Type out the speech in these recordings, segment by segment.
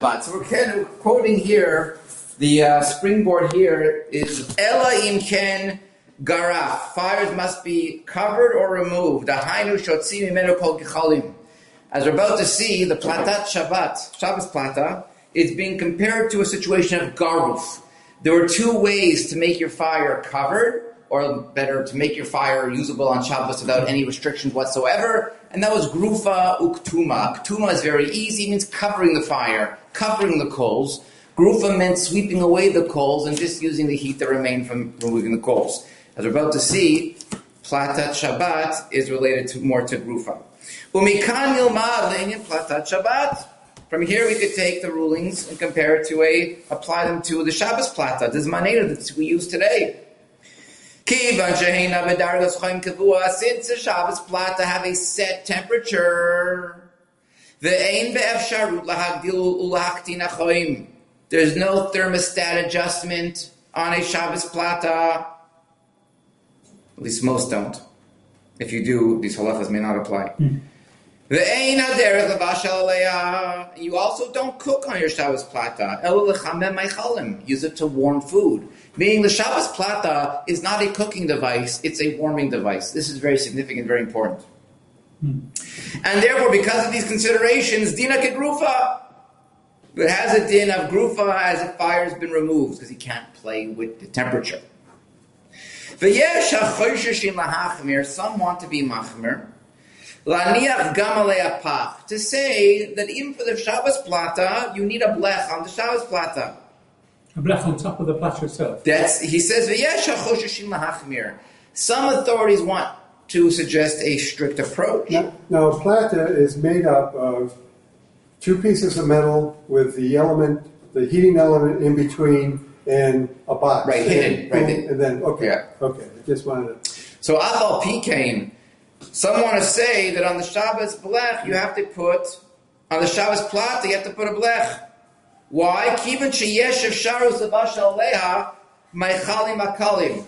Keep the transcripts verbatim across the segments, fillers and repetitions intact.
But so we're kind of quoting here, the uh, springboard here is Ela im ken garaf. Fires must be covered or removed. Dahainu shotzi mimenu kol gechalim. As we're about to see, the Platat Shabbat, Shabbos Plata, is being compared to a situation of garuf. There were two ways to make your fire covered, or better, to make your fire usable on Shabbos without any restrictions whatsoever, and that was grufa uktuma. Ktuma is very easy, it means covering the fire, covering the coals. Grufa meant sweeping away the coals and just using the heat that remained from removing the coals. As we're about to see, Platat Shabbat is related to more to grufa. Umikan yilmad le'inyan Platat Shabbat. From here we could take the rulings and compare it to a, apply them to the Shabbos Plata, the Zmaneda that we use today. Since the Shabbos Plata have a set temperature, there's no thermostat adjustment on a Shabbos Plata. At least most don't. If you do, these halachas may not apply. Mm. You also don't cook on your Shabbos Plata. Use it to warm food. Meaning the Shabbos Plata is not a cooking device, it's a warming device. This is very significant, very important. Hmm. And therefore, because of these considerations, Dina Kedrufa, it has a din of Grufa as if fire has been removed, because he can't play with the temperature. Some want to be machmer. To say that even for the Shabbos Plata, you need a blech on the Shabbos Plata. A blech on top of the plata itself. That's, he says, some authorities want to suggest a strict approach. Now, now, a plata is made up of two pieces of metal with the element, the heating element in between, and a box. Right, hidden. Right, and, and then, okay, yeah. okay, I just wanted to... So, Aval Pikain, some want to say that on the Shabbos blech, you have to put, on the Shabbos plata, you have to put a blech. Why? Kivan sheyesh efsharus levashal aleha meichalim akalim.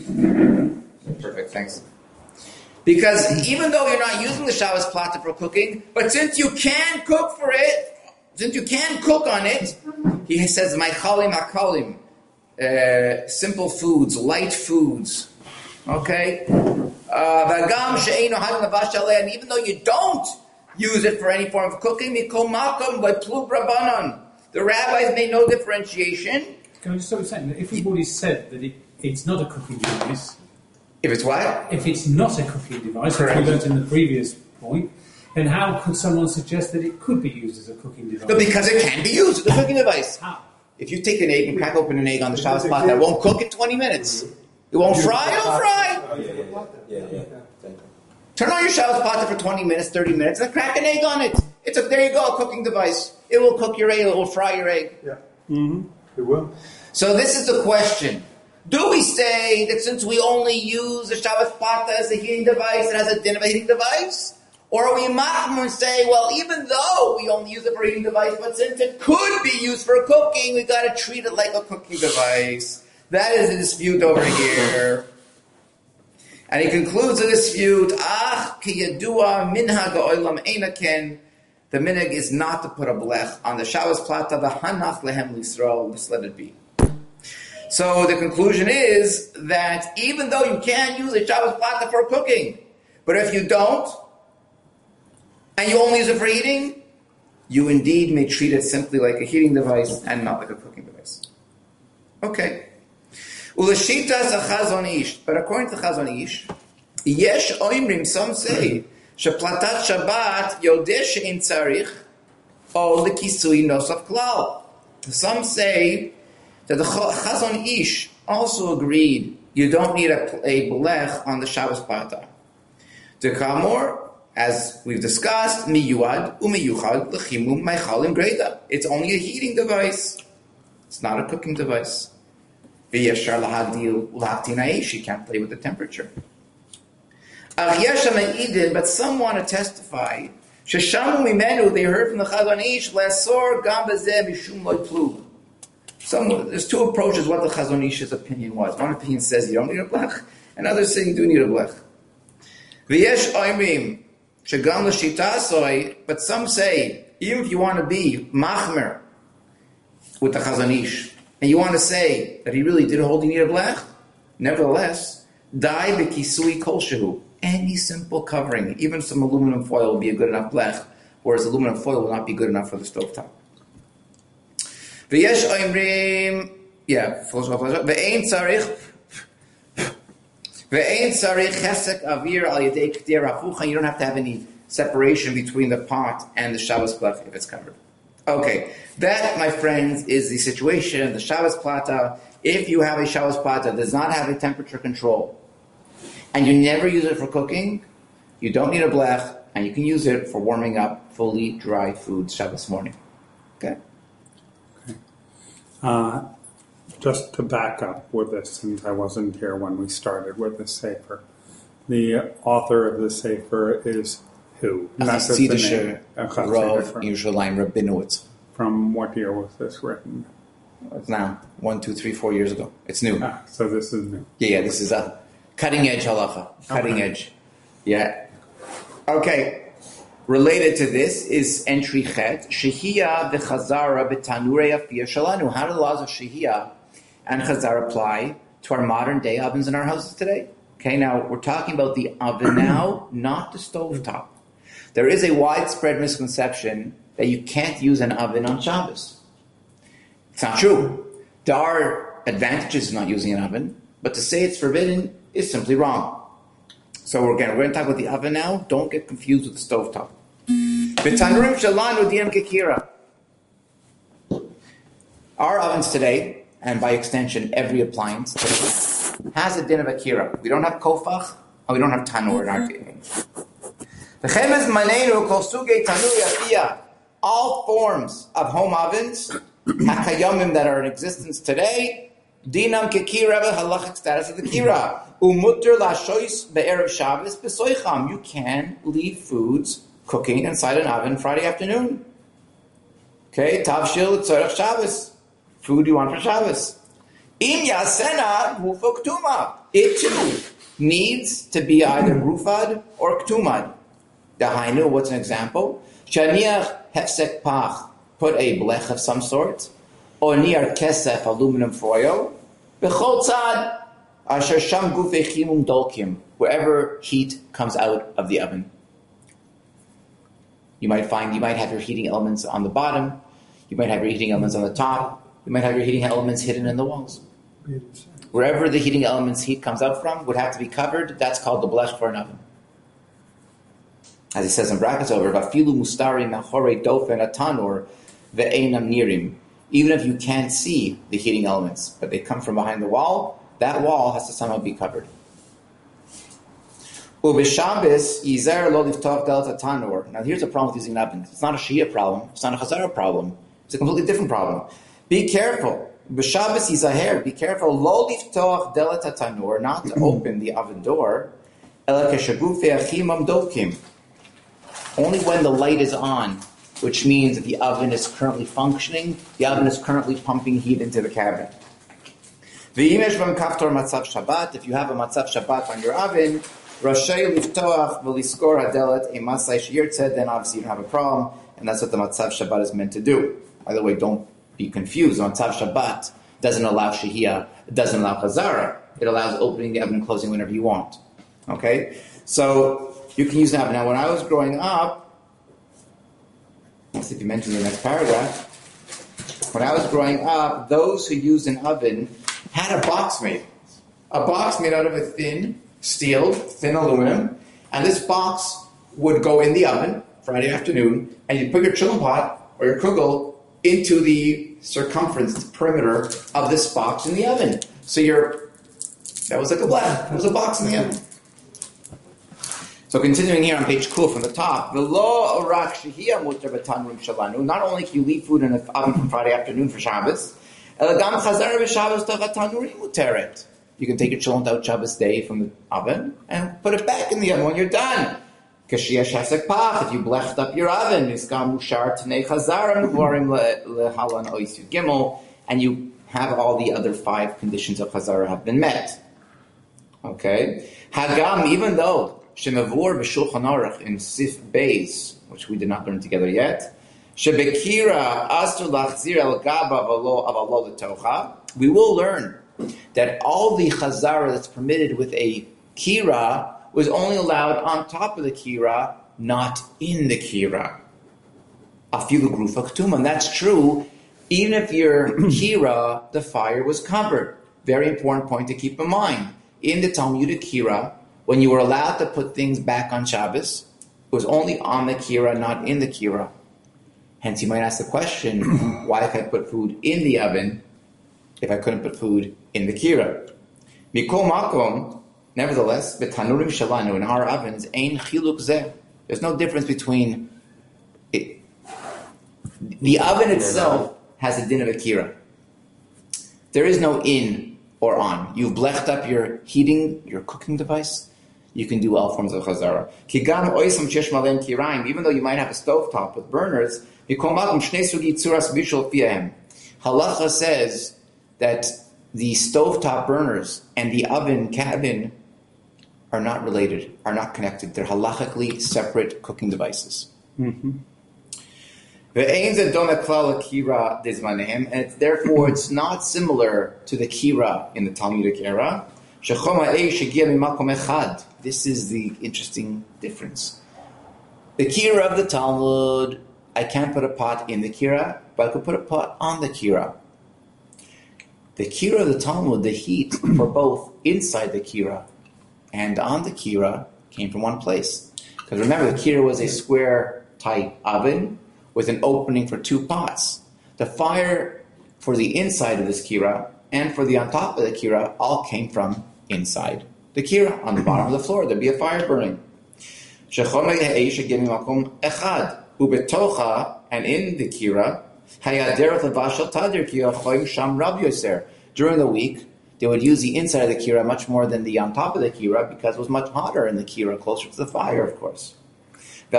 Perfect, thanks. Because even though you're not using the Shabbos plata for cooking, but since you can cook for it, since you can cook on it, he says meichalim akalim, uh, simple foods, light foods. Okay? V'agam she'eino hadin levashal aleha, and even though you don't use it for any form of cooking, mikol makom v'plug rabbanon. The rabbis made no differentiation. Can I just stop saying that if we've already said that it, it's not a cooking device... If it's what? If it's not a cooking device, correct, as we learned in the previous point, then how could someone suggest that it could be used as a cooking device? No, because it can be used as a cooking device. How? If you take an egg and crack open an egg on the Shabbos plata, that won't cook in twenty minutes. It won't fry, it'll fry. Oh, yeah, yeah, yeah, yeah, yeah. Turn on your Shabbos plata for twenty minutes, thirty minutes, and crack an egg on it. It's a, there you go, a cooking device. It will cook your egg, it will fry your egg. Yeah, mm-hmm. It will. So this is the question. Do we say that since we only use the Shabbos plata as a heating device, it has a din of a heating device? Or are we machmir and say, well, even though we only use it for a heating device, but since it could be used for cooking, we've got to treat it like a cooking device? That is a dispute over here. And he concludes the dispute, Ah, ki yadua minhag ha'olam eina ken. The minhag is not to put a blech on the Shabbos plata, the hanach lehem lisrael, just let it be. So the conclusion is that even though you can use a Shabbos plata for cooking, but if you don't, and you only use it for eating, you indeed may treat it simply like a heating device and not like a cooking device. Okay. Ulashita Chazon Ish, but according to Chazon Ish, yesh oimrim, some say, sheplatat Shabbat yodeh she'in tzarich o lekisui nosaf klal. Some say that the Chazon Ish also agreed you don't need a, a blech on the Shabbos plata. The Kamor, as we've discussed, miyuad umiyuchad lechimum meichalim greda. It's only a heating device. It's not a cooking device. V'yeshar lahadil ulaktin aish. You can't play with the temperature. But some want to testify. Sheshamu mimenu, they heard from the Chazon Ish, lesor gam bezeh mishum loy plug. Some, there's two approaches what the Chazon Ish's opinion was. One opinion says you don't need a blech, and others say you do need a blech. V'yesh oimrim shegam l'shita soy, but some say even if you want to be machmer with the Chazon Ish, and you want to say that he really did hold you need a blech, nevertheless, dai b'kisui kol shehu, any simple covering, even some aluminum foil will be a good enough blech, whereas aluminum foil will not be good enough for the stovetop. V'yesh oimrim, yeah, v'ein tzarich, v'ein tzarich chesek avir al yedei k'dir hafucha, you don't have to have any separation between the pot and the Shabbos blech if it's covered. Okay, that, my friends, is the situation, the Shabbos plata. If you have a Shabbos plata that does not have a temperature control, and you never use it for cooking, you don't need a blech, and you can use it for warming up fully dry foods Shabbos morning. Okay? Okay. Uh, just to back up with this, since I wasn't here when we started with the Sefer, the author of the Sefer is who? Not just the name. Rav Yerushalayim Rabinowitz. From what year was this written? It's now one, two, three, four years ago. It's new. Ah, so this is new. Yeah, yeah. This is a cutting edge halacha. Cutting okay. edge. Yeah. Okay. Related to this is entry chet shehiyah v'chazara b'tanurei afiyah shalanu. How do the laws of shehiyah and chazara apply to our modern day ovens in our houses today? Okay. Now we're talking about the oven now, not the stovetop. There is a widespread misconception that you can't use an oven on Shabbos. It's not true. There are advantages in not using an oven, but to say it's forbidden is simply wrong. So again, we're going to talk about the oven now. Don't get confused with the stovetop. B'tanurim shalanu diyam kekira. Our ovens today, and by extension every appliance today, has a din of akira. We don't have kofach, and we don't have tanur in our case. All forms of home ovens, hakayomim that are in existence today, dinam kekira, halachic status of the kira. Umutter lashois be'erev Shabbos b'soicham. You can leave foods cooking inside an oven Friday afternoon. Okay, tavshil tzorech Shabbos. Food you want for Shabbos. Im yasena rufa ktuma. It too needs to be either rufad or ktumad. Dahainu, what's an example? Shaniach hefsek pach, put a blech of some sort, or niar kesef, aluminum foil, b'chol tzad, asher sham gufei chimum dolkim, wherever heat comes out of the oven. You might find, you might have your heating elements on the bottom, you might have your heating elements on the top, you might have your heating elements hidden in the walls. Wherever the heating elements heat comes out from would have to be covered. That's called the blech for an oven. As he says in brackets over, "Vafilu mustari machore dofen atanur ve'enam nirim." Even if you can't see the heating elements, but they come from behind the wall, that wall has to somehow be covered. Ubishabis yizer lo liftov delta tanur. Now here's a problem with using an oven. It's not a Shia problem. It's not a Chazara problem. It's a completely different problem. Be careful. B'Shabbos yizaher. Be careful. Lo liftov delta tanur. Not to open the oven door. Ela keshagufei achimam dolkim. Only when the light is on, which means that the oven is currently functioning, the oven is currently pumping heat into the cabinet. If you have a matzav Shabbat on your oven, then obviously you don't have a problem, and that's what the matzav Shabbat is meant to do. By the way, don't be confused. The matzav Shabbat doesn't allow shehiyah, it doesn't allow chazara. It allows opening the oven and closing whenever you want. Okay? So, you can use an oven. Now, when I was growing up, let's see if you mentioned in the next paragraph. When I was growing up, those who used an oven had a box made. A box made out of a thin steel, thin aluminum, and this box would go in the oven Friday afternoon, and you'd put your chillum pot or your kugel into the circumference, the perimeter of this box in the oven. So you're, that was like a blech. It was a box in the oven. So continuing here on page cool from the top, not only can you leave food in the oven from Friday afternoon for Shabbos, you can take your chillum out Shabbos day from the oven and put it back in the oven when you're done. If you blessed up your oven, and you have all the other five conditions of Chazara have been met. Okay? Hagam, even though Shemavur b'Shulchan Aruch in Sif Beis, which we did not learn together yet, Shebekira astu lachzir el gaba avalo letocha. We will learn that all the chazara that's permitted with a kira was only allowed on top of the kira, not in the kira. Afilu grufa ketuma. And that's true even if your kira, the fire was covered. Very important point to keep in mind. In the Talmudic kira, when you were allowed to put things back on Shabbos, it was only on the kira, not in the kira. Hence, you might ask the question, why can I put food in the oven if I couldn't put food in the kira? Mikol makom, nevertheless, b'tanurim shalanu, in our ovens, ein chiluk zeh. There's no difference between it. The oven itself has a din of a kira. There is no in or on. You've bleched up your heating, your cooking device. You can do all forms of chazara. Kigam oisam shesh malem kiraim. Even though you might have a stovetop with burners, halacha says that the stovetop burners and the oven cabin are not related, are not connected. They're halachically separate cooking devices. Mm-hmm. And it's, therefore, it's not similar to the kira in the Talmudic era. This is the interesting difference. The kira of the Talmud, I can't put a pot in the kira, but I could put a pot on the kira. The kira of the Talmud, the heat for both inside the kira and on the kira came from one place. Because remember, the kira was a square type oven with an opening for two pots. The fire for the inside of this kira and for the on top of the kira all came from inside the kira. On the bottom of the floor, there'd be a fire burning. And in the kira, during the week, they would use the inside of the kira much more than the on top of the kira because it was much hotter in the kira, closer to the fire, of course. They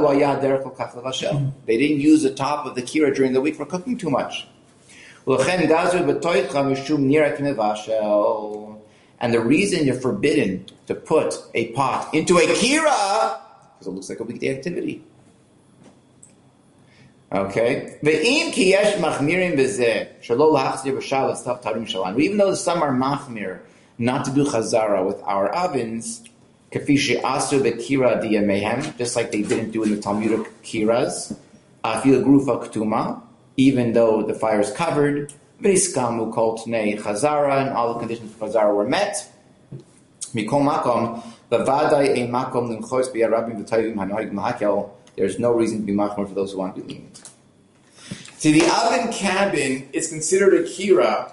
didn't use the top of the kira during the week for cooking too much. And the reason you're forbidden to put a pot into a kira, because it looks like a weekday activity. Okay? Even though some are machmir, not to do chazara with our ovens, just like they didn't do in the Talmudic kiras, even though the fire is covered, and all the conditions for chazara were met. There's no reason to be machmir for those who want to be lenient. See, the oven cabin is considered a kira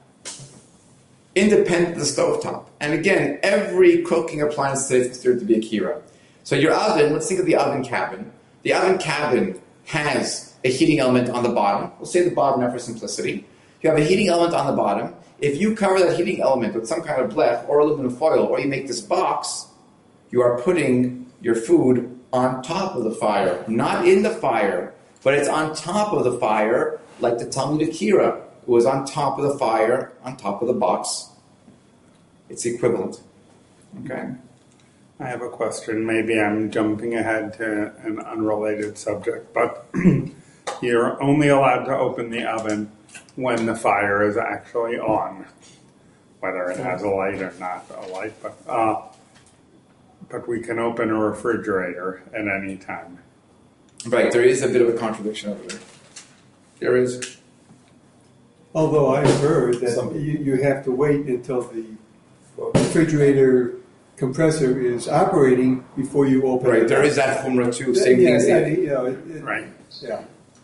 independent of the stovetop. And again, every cooking appliance today is considered to be a kira. So your oven, let's think of the oven cabin. The oven cabin has a heating element on the bottom. We'll say the bottom now for simplicity. You have a heating element on the bottom. If you cover that heating element with some kind of blech or aluminum foil, or you make this box, you are putting your food on top of the fire. Not in the fire, but it's on top of the fire, like the Talmudic kira. It was on top of the fire, on top of the box. It's equivalent. Okay? I have a question. Maybe I'm jumping ahead to an unrelated subject, but you're only allowed to open the oven when the fire is actually on, whether it has a light or not a light, but uh, but we can open a refrigerator at any time. Right, there is a bit of a contradiction over there. There is. Although I've heard that you, you have to wait until the refrigerator compressor is operating before you open right, it. Right, there is that chumrah too. Same yeah, thing. Yeah, as you know, it, it, right. Yeah.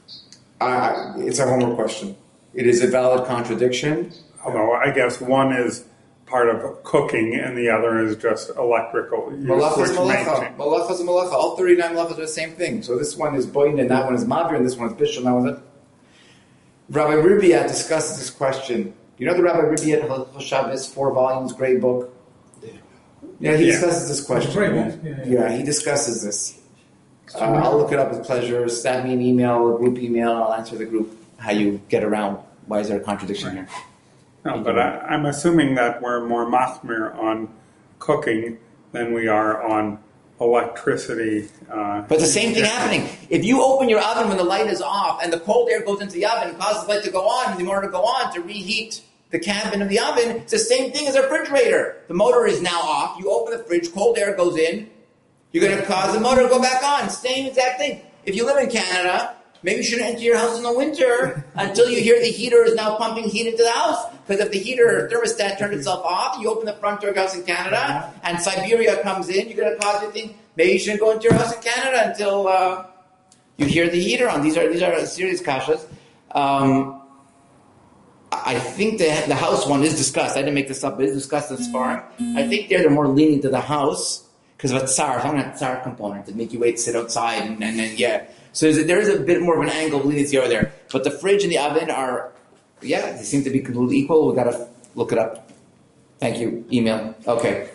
Uh, it's a homework question. It is a valid contradiction. Although I guess one is part of cooking and the other is just electrical. Malacha is malacha. Malacha is malacha. All thirty-nine malachas are the same thing. So this one is boin and that one is mavir and this one is bishul and that one is... Rabbi Ribiat discusses this question. You know the Rabbi Ribiat Halachos Shabbos, four volumes, great book? Yeah, he yeah. discusses this question. Great yeah. Yeah, yeah. yeah, he discusses this. Uh, I'll look it up with pleasure. Send me an email, a group email, and I'll answer the group how you get around. Why is there a contradiction right. here? No, but I, I'm assuming that we're more machmir on cooking than we are on electricity. Uh, But the same thing happening. If you open your oven when the light is off and the cold air goes into the oven and causes the light to go on, in order to go on to reheat the cabin of the oven, it's the same thing as a refrigerator. The motor is now off. You open the fridge, cold air goes in. You're going to cause the motor to go back on. Same exact thing. If you live in Canada, maybe you shouldn't enter your house in the winter until you hear the heater is now pumping heat into the house. Because if the heater thermostat turned itself off, you open the front door of your house in Canada, and Siberia comes in, you're going to cause your thing. Maybe you shouldn't go into your house in Canada until uh, you hear the heater on. These are these are serious kashas. Um, I think the the house one is discussed. I didn't make this up, but it's discussed as far. I think they're, they're more lenient to the house because of a tsar. If I'm going to tsar component to make you wait, sit outside, and, and then yeah. So there's a, there is a bit more of an angle of leniency over there. But the fridge and the oven are, yeah, they seem to be completely equal. We've got to look it up. Thank you. Email. Okay.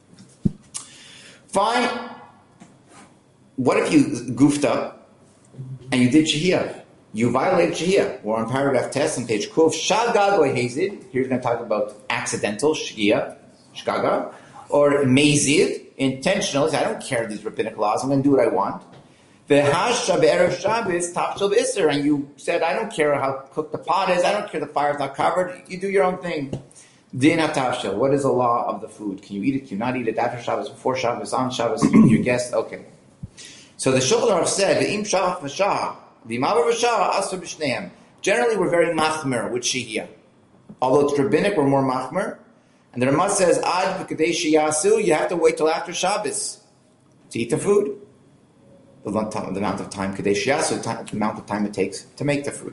Fine. What if you goofed up and you did shehiyah? You violated shehiyah. We're on paragraph test on page Kuf. Shagag or hazid. Here he's going to talk about accidental shehiyah, shgaga, or mazid, intentional. I don't care these rabbinic laws. I'm going to do what I want. V'hasha be'erev Shabbos tafshel b'isser, and you said, I don't care how cooked the pot is, I don't care the fire's not covered, you do your own thing. Din hatafshel, what is the law of the food? Can you eat it, can you not eat it, after Shabbos, before Shabbos, on Shabbos, you, your guest? Okay. So the Shulchan Aruch said, V'im shach v'shah, v'im v'shah, asur b'shneim. Generally, we're very machmer with shehiyah. Although it's rabbinic, we're more machmer. And the Ramah says, Ad v'kadei sheyasu, you have to wait till after Shabbos to eat the food. The amount of time, Kadesh Yasu, the amount of time it takes to make the food.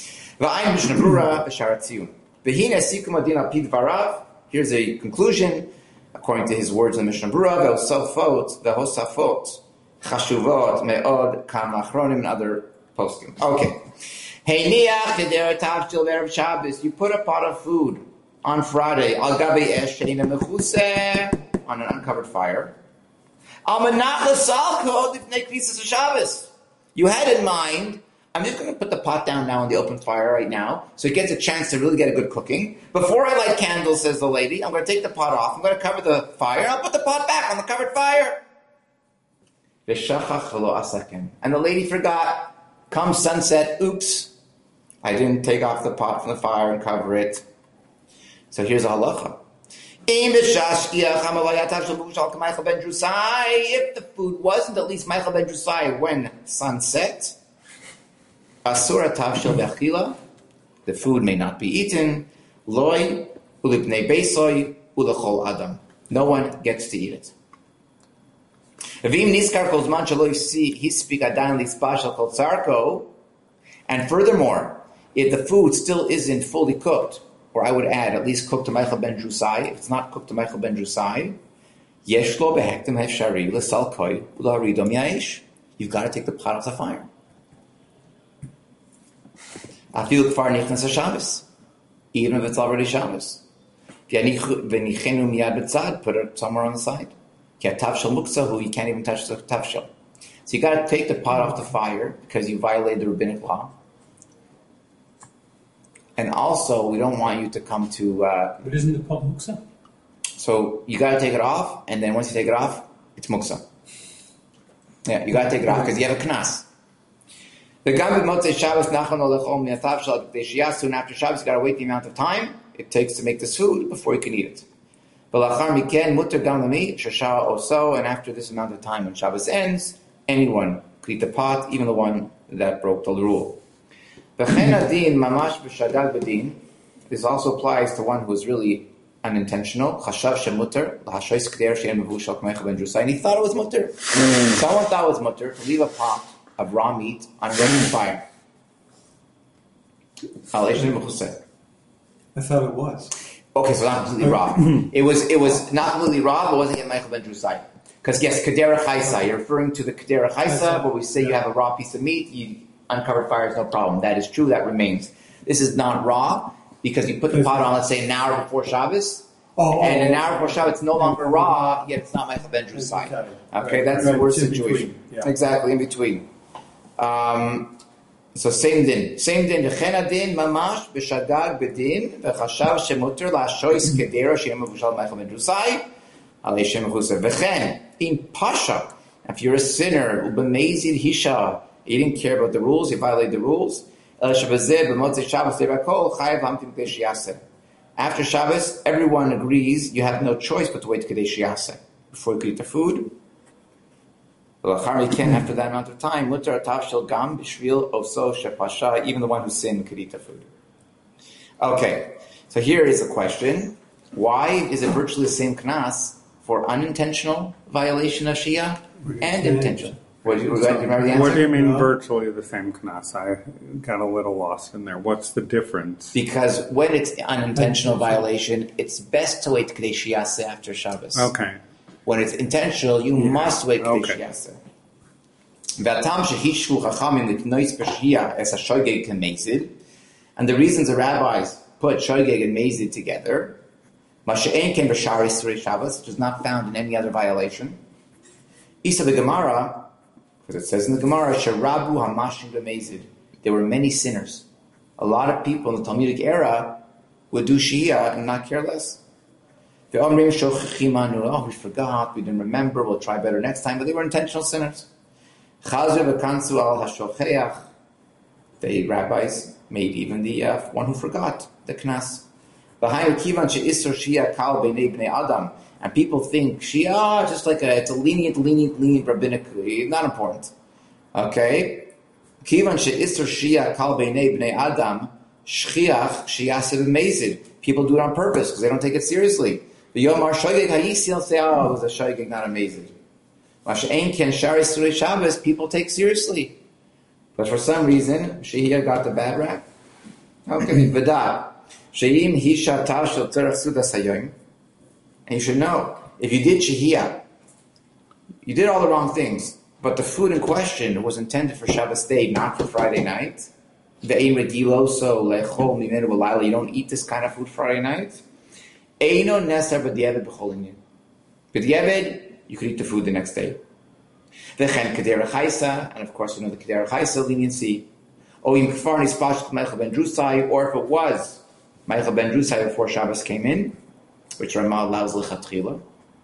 Here's a conclusion, according to his words in the Mishnah Berurah, v'hosafot, chashuvot, me'od, kamachronim, and other posting. Okay. You put a pot of food on Friday, al gabe esh, on an uncovered fire. You had in mind, I'm just going to put the pot down now in the open fire right now, so it gets a chance to really get a good cooking. Before I light candles, says the lady, I'm going to take the pot off, I'm going to cover the fire, I'll put the pot back on the covered fire. And the lady forgot. Come sunset, oops, I didn't take off the pot from the fire and cover it. So here's a halacha. If the food wasn't at least Michael ben Drusai when sunset, asura tavshel bechila, the food may not be eaten. Loi ulipnei beisoi ulachol adam, no one gets to eat it. And furthermore, if the food still isn't fully cooked, or I would add, at least cooked to Michael ben Drusai. If it's not cooked to Michael ben Drusai, yeshlo behektem hefshari l'sal koi u'la'aridom ya'ish. You've got to take the pot off the fire. Afilu kfar nichnas haShabbos, even if it's already Shabbos. V'nichenu miyad b'tzad, put it somewhere on the side. Ki tavshel muksahu, you can't even touch the tavshel. So you got to take the pot off the fire because you violated the rabbinic law. And also, we don't want you to come to... Uh, but isn't the pot muksa? So, you got to take it off, and then once you take it off, it's muksa. Yeah, you got to take it off because you have a knas. The Gambit Motzei Shabbos Nachon Olechom Miatav Shal Deshiyasu, and after Shabbos, you got to wait the amount of time it takes to make this food before you can eat it. V'lachar miken mutter gam lami shasha oso, and after this amount of time, when Shabbos ends, anyone could eat the pot, even the one that broke the rule. This also applies to one who is really unintentional. And he thought it was mutter. Someone thought it was mutter to leave a pot of raw meat on a roasting fire. I thought it was. Okay, so not completely raw. It was it was not completely raw, but it wasn't yet Michael ben Drusai. Because yes, Kedera Chaisa, you're referring to the Kedera Chaisa, but we say you have a raw piece of meat, you uncovered fire is no problem. That is true, that remains. This is not raw, because you put the pot on, let's say, an hour before Shabbos, oh, and an hour before Shabbos, it's no longer raw, yet it's not Michael ben Drusai. Okay, that's the worst situation. Yeah. Exactly, in between. Um, so same din. Same din. V'chen din mamash b'shagag b'din v'chashav shemuter la'ashois kedera she'em avishal Michael ben Drusai alei shem mechusar. V'chen in pasha If you're a sinner, ubamezid hisha, you didn't care about the rules, you violated the rules. After Shabbos, everyone agrees you have no choice but to wait Kadesh Yaseh before you eat the food. After that amount of time, even the one who sinned could eat the food. Okay, so here is a question. Why is it virtually the same knas for unintentional violation of Shia and intentional? What do you, do you remember the answer? What do you mean No. virtually the same knas? I got a little lost in there. What's the difference? Because when it's unintentional violation, it's best to wait Kadesh Yaseh after Shabbos. Okay. When it's intentional, you must wait Kadesh Okay. Yaseh. V'atam shehishvu chachamim l'knois b'shia es ha'shogeg k'mezid, and the reasons the rabbis put shogeg and mezid together, masha'en ken b'shari surei Shabbos, which is not found in any other violation. Isa the Gemara, because it says in the Gemara, sherabu hamashim b'mezid, there were many sinners. A lot of people in the Talmudic era would do shia and not care less. The omrim shochachimanu, oh, we forgot, we didn't remember, we'll try better next time, but they were intentional sinners. Chazir v'kansu al hashocheach. The rabbis made even the uh, one who forgot the knas. V'hayu kivan she'isur shia kal b'nei bnei adam. And people think shia just like a it's a lenient, lenient, lenient rabbinic, not important. Okay, kivan she'isur shia kal b'nei bnei adam shchiach shiyaseh b'mezid. People do it on purpose because they don't take it seriously. The yomar shogeg hayisil say, oh, it was a shogeg, not a mezid. Masha'en ken shari surei Shabbos, people take seriously. But for some reason, Shehiyah got the bad rap. Okay, v'da. She'im hisha tashel tzerach sudas hayoim. And you should know, if you did Shehiyah, you did all the wrong things, but the food in question was intended for Shabbos day, not for Friday night. Ve'ein regiloso lechol mimenu b'layla. You don't eat this kind of food Friday night. Eino neser b'diavad b'chol inyan. B'diavad, you could eat the food the next day. V'chen kedera chaysa, and of course you know the kedera chaysa leniency. Or im kfar nispashet Michael ben Drusai, or if it was Michael ben Drusai before Shabbos came in, which Ramah allows lichatchila.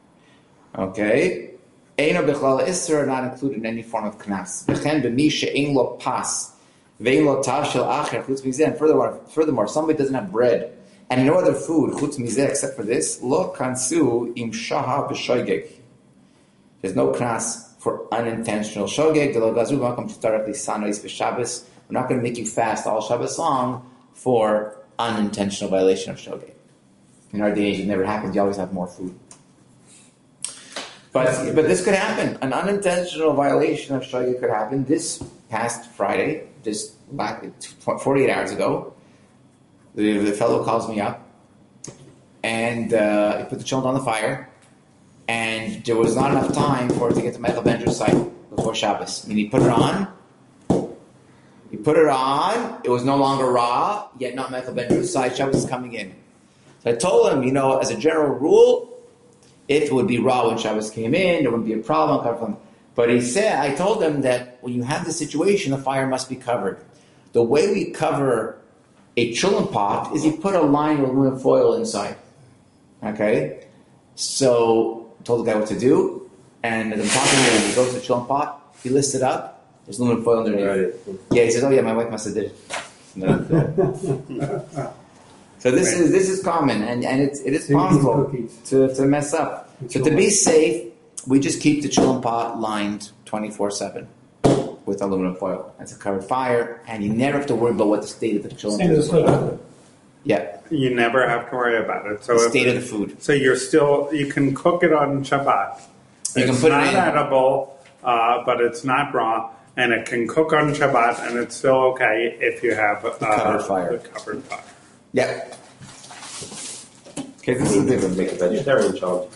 Okay. Eino b'chlal isser are not included in any form of knas. V'chen b'mi she'ein lo pas, ve'ein lo tashel acher chutz mizeh. And furthermore, furthermore, somebody doesn't have bread and no other food chutz mizeh except for this. Lo kansu im shaha b'shoigeg. There's no knas for unintentional shogeg. We're not going to make you fast all Shabbos long for unintentional violation of shogeg. In our day and age, it never happens. You always have more food. But but this could happen. An unintentional violation of shogeg could happen. This past Friday, just back forty-eight hours ago, the, the fellow calls me up and uh, he put the children on the fire. And there was not enough time for it to get to Michael ben Drusai before Shabbos. I mean, he put it on. He put it on. It was no longer raw, yet not Michael ben Drusai. Shabbos is coming in. So I told him, you know, as a general rule, it would be raw when Shabbos came in. There wouldn't be a problem. But he said, I told him that when you have the situation, the fire must be covered. The way we cover a chillum pot is you put a line of aluminum foil inside. Okay? So told the guy what to do, and as I'm talking to him, he goes to the chillum pot, he lifts it up, there's aluminum foil underneath. Right. Yeah, he says, oh yeah, my wife must have did it. So this is this is common, and, and it's, it is possible to, to mess up. So to be safe, we just keep the chillum pot lined twenty-four seven with aluminum foil. That's a covered fire, and you never have to worry about what the state of the chillum is. Yeah. You never have to worry about it. So the state if, of the food. So you're still, you can cook it on Shabbat. You it's can put not it in. edible, uh, but it's not raw, and it can cook on Shabbat, and it's still okay if you have uh, the covered fire. The covered fire. Yeah. Okay, this is a different make a vegetarian child.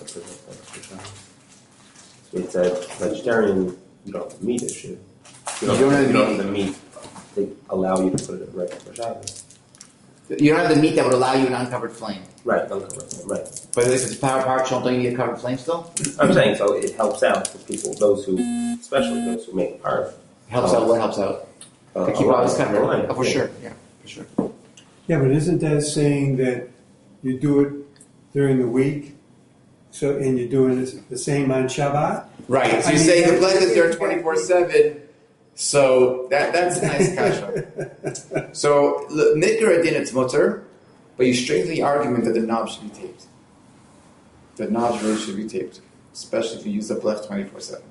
So it said vegetarian, you don't have meat issue. You don't, you don't have, you the, don't meat. have the meat. They allow you to put it in right for Shabbos. You don't have the meat that would allow you an uncovered flame. Right, uncovered flame, right. But if it's power power chillum, don't you need a covered flame still? I'm saying, so it helps out for people, those who, especially those who make part. Helps out, what helps out? Uh, to keep all this covered. line. Oh, for sure, yeah, for sure. Yeah, but isn't that saying that you do it during the week So, and you're doing this, the same on Shabbat? Right. So I you mean, say the that- blend is there twenty-four seven. So that that's a nice kasha. So mikra adin it's mutter, but you strengthen the argument that the knob should be taped. The knobs really should be taped, especially if you use the blech twenty-four seven.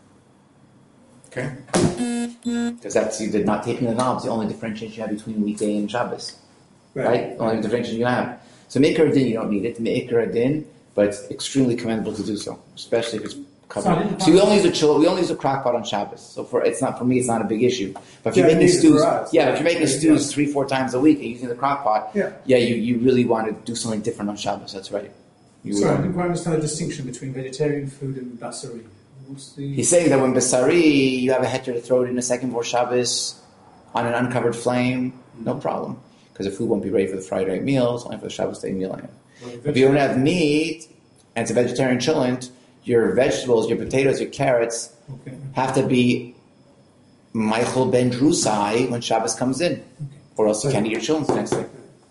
Okay? Because that's you did not taping the knobs. The only differentiation you have between weekday and Shabbos. Right? right? The only differentiation you have. So mikra adin you don't need it. Mikra adin, but it's extremely commendable to do so, especially if it's covered. So we only use a chill, we only use a crock pot on Shabbos. So for it's not for me, it's not a big issue. But if Yeah, you're making it is stews, for us. yeah, if you're making Yeah. stews three, four times a week and using the crock pot, Yeah. yeah, you, you really want to do something different on Shabbos. That's right. You Sorry, I would. didn't quite understand the distinction between vegetarian food and basari. What's the... He's saying that when Basari, you have a heter to throw it in a second for Shabbos on an uncovered flame, no problem. Because the food won't be ready for the Friday night meal, it's only for the Shabbos day meal. Well, If you don't have meat, and it's a vegetarian chillent, your vegetables, your potatoes, your carrots Okay. have to be Michael ben Drusai when Shabbos comes in. Or else you can't eat your chillents the next day.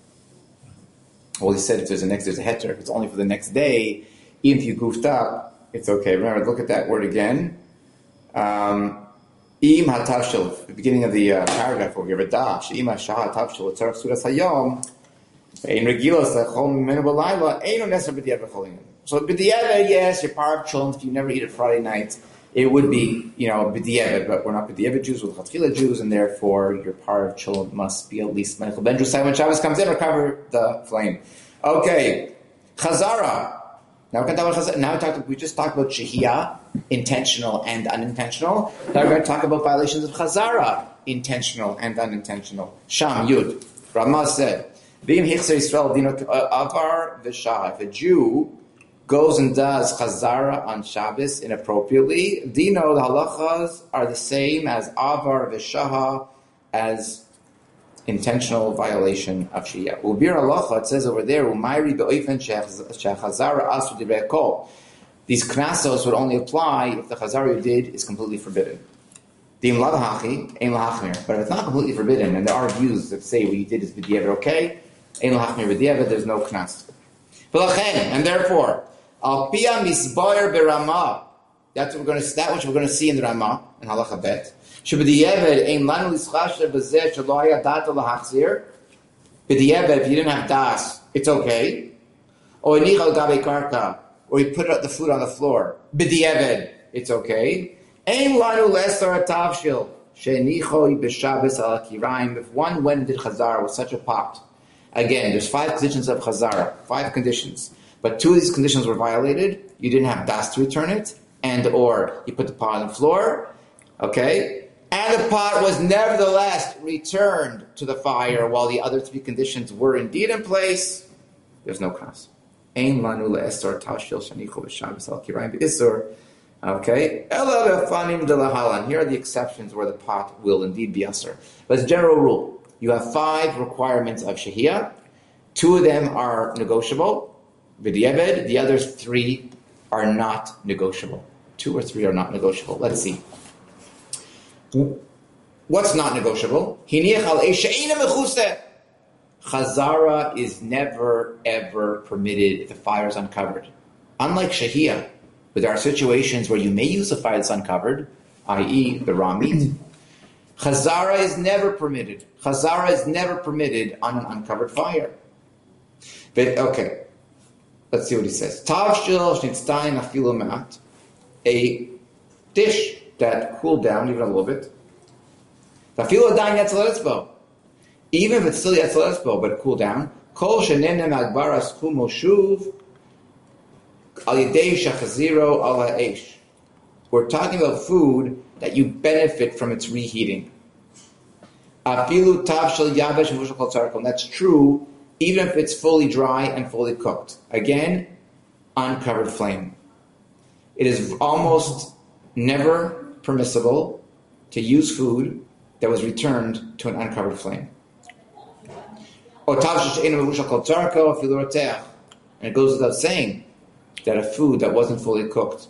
Well, he said if there's a next, there's a heter. If it's only for the next day, even if you goofed up, it's okay. Remember, look at that word again. Um, Im hatavshel, the beginning of the uh, paragraph over here, v'dash, im hashah hatavshel, tzarech sudas hayom, ein regilos lechol mimenu b'layla, ein oneser b'diavad b'cholim. So b'diavad, yes, your par of chillin, if you never eat it Friday night, it would be, you know, b'diavad, but we're not b'diavad Jews, we're chatchila Jews, and therefore your par of chillin must be at least Michael ben Drusai when Shabbos comes in, recover the flame. Okay, chazara. Now we're going to talk about, now we, talked, we just talked about shehiyah, intentional and unintentional. Now we're going to talk about violations of chazara, intentional and unintentional. Sham, Yud. Ramah said, V'im hichser Yisrael dino avar v'shah. If a Jew goes and does chazara on Shabbos inappropriately, dino, the halachas are the same as avar v'shah, as intentional violation of Shia. Ubir halacha, it says over there, Umayri be'oifen shechazara asu divrei kol. These knasos would only apply if the chazara you did is completely forbidden. Dim lavahachi, ein lahachmir. But if it's not completely forbidden, and there are views that say what you did is b'diavad okay, ein lahachmir b'diavad, there's no knas. V'lachen, and therefore, al pia misbayer beramah. That's what we're going to. That which we're going to see in the Ramah in halacha bet. B'diavad, if you didn't have das, it's okay. Or you put the food on the floor. B'diavad, it's okay. If one went and did chazara with such a pot, again, there's five conditions of chazara, five conditions. But two of these conditions were violated. You didn't have das to return it, and or you put the pot on the floor, okay? And the pot was nevertheless returned to the fire while the other three conditions were indeed in place. There's no knas. Ein lanu le'esor tashil shanichu b'shabbos al kirayim b'isur. Okay. Ela b'fanim de lahalan. Here are the exceptions where the pot will indeed be asur. But as a general rule, you have five requirements of shehiyah. Two of them are negotiable. B'diavad. The other three are not negotiable. Two or three are not negotiable. Let's see. What's not negotiable? Chazara is never, ever permitted if the fire is uncovered. Unlike shehiyah, but there are situations where you may use a fire that's uncovered, that is the raw meat. Chazara is never permitted. Chazara is never permitted on an uncovered fire. But, okay, let's see what he says. Tavshil shnitztayin afilu ma'at. A dish that cooled down even a little bit. Even if it's still yetzalespo, but it cooled down. Kol shenenem agbaras kumoshuv al yedei shachaziro al ha'esh. We're talking about food that you benefit from its reheating. Afilu tav shel yavesh v'ushal kol tzarkom. That's true, even if it's fully dry and fully cooked. Again, uncovered flame. It is almost never permissible to use food that was returned to an uncovered flame. And it goes without saying that a food that wasn't fully cooked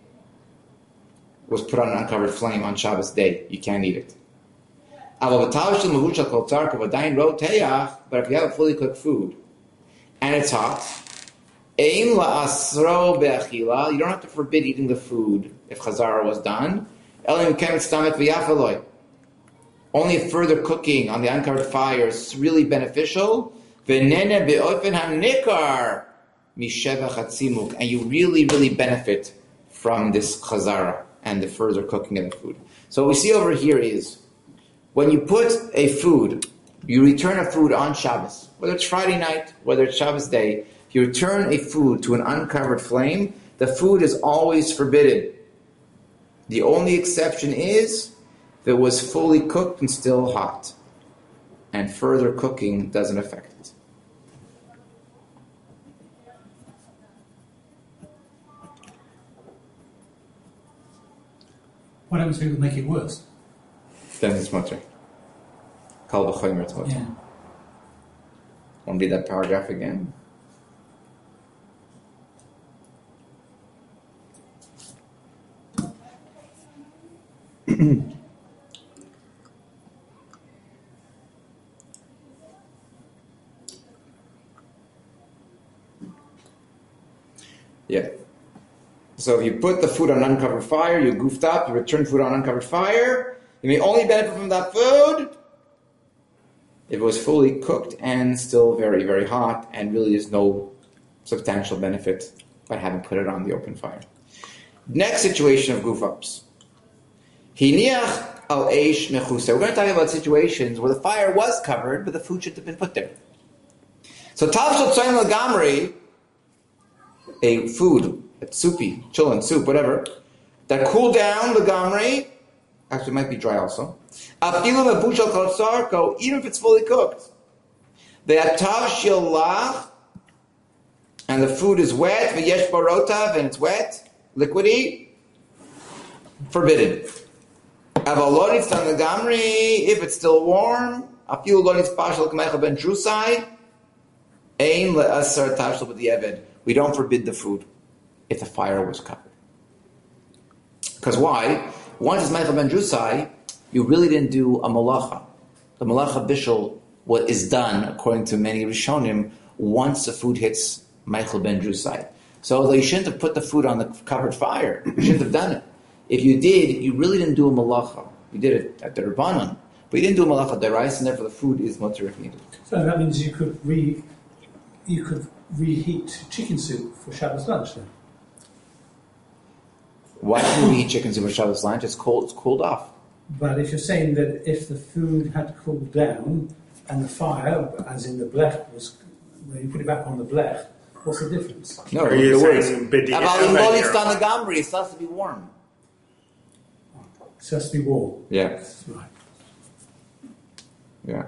was put on an uncovered flame on Shabbos day. You can't eat it. But if you have a fully cooked food and it's hot, Ein la'asro be'achila. You don't have to forbid eating the food if chazara was done. Elim kemet stomach v'yafaloi. Only if further cooking on the uncovered fire is really beneficial. V'nene be'ofen ha'nikar mishevach hatzimuk. And you really, really benefit from this chazara and the further cooking of the food. So what we see over here is, when you put a food, you return a food on Shabbos, whether it's Friday night, whether it's Shabbos day, if you return a food to an uncovered flame, the food is always forbidden. The only exception is if it was fully cooked and still hot, and further cooking doesn't affect it. What happens if people make it worse? Then it's mutter. Kal v'chomer it's mutter. Yeah. Want to read that paragraph again? Yeah. So if you put the food on uncovered fire, you goofed up, you return food on uncovered fire, you may only benefit from that food if it was fully cooked and still very, very hot, and really is no substantial benefit by having put it on the open fire. Next situation of goof-ups. Hiniach al eish mechusa. We're going to talk about situations where the fire was covered, but the food should have been put there. So tavshel tzoyin lagamri, a food, it's soupy, chillin, soup, whatever, that cooled down the gamri, actually it might be dry also, even if it's fully cooked. The atav shilach, and the food is wet, v'yesh barotav, and it's wet, liquidy, forbidden. Avalonitz on the gamri, if it's still warm, afilu lonitz pashal k'meichel ben drusai, ein le'asar tashal b'di'eved. We don't forbid the food if the fire was covered. Because why? Once it's Meichel ben Drusai, you really didn't do a malacha. The malacha bishul, what is done, according to many Rishonim, once the food hits Meichel ben Drusai. So although you shouldn't have put the food on the covered fire, you shouldn't have done it. If you did, you really didn't do a malacha. You did it at the Rabbanon, but you didn't do a malacha derais, and therefore the food is mutter if needed. So that means you could re, you could reheat chicken soup for Shabbos lunch then? Why do we eat chicken soup for Shabbos lunch? It's cold. It's cooled off. But if you're saying that if the food had cooled down and the fire, as in the blech, was when you put it back on the blech, what's the difference? No, Are you the words. saying bidi About ever the here? on the gambri, it has to be warm. So it has to be warm. Yeah, Right. yeah.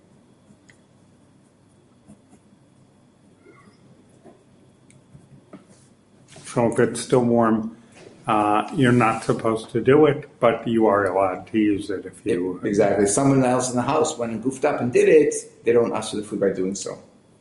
So if it's still warm, uh, you're not supposed to do it, but you are allowed to use it if you... Exactly. Someone else in the house went and goofed up and did it, they don't ask for the food by doing so.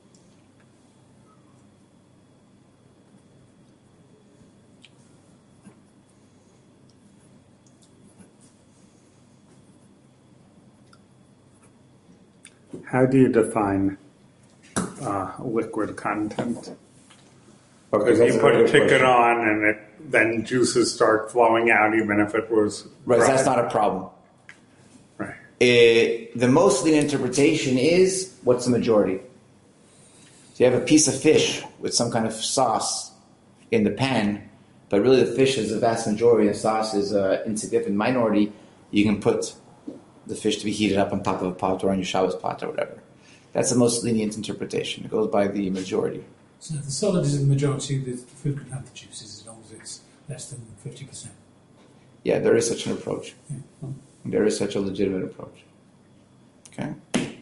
How do you define uh, liquid content? Okay, Because that's you a put very a good ticket question. on and it, then juices start flowing out even if it was... Right, so dry. that's not a problem. Right. Uh, the most lenient interpretation is what's the majority. So you have a piece of fish with some kind of sauce in the pan, but really the fish is the vast majority, the sauce is an insignificant minority. You can put the fish to be heated up on top of a pot or on your Shabbos pot or whatever. That's the most lenient interpretation. It goes by the majority. So if the solid is in the majority, the food can have the juices as long as it's less than fifty percent. Yeah, there is such an approach. Yeah. Well, There is such a legitimate approach. Okay.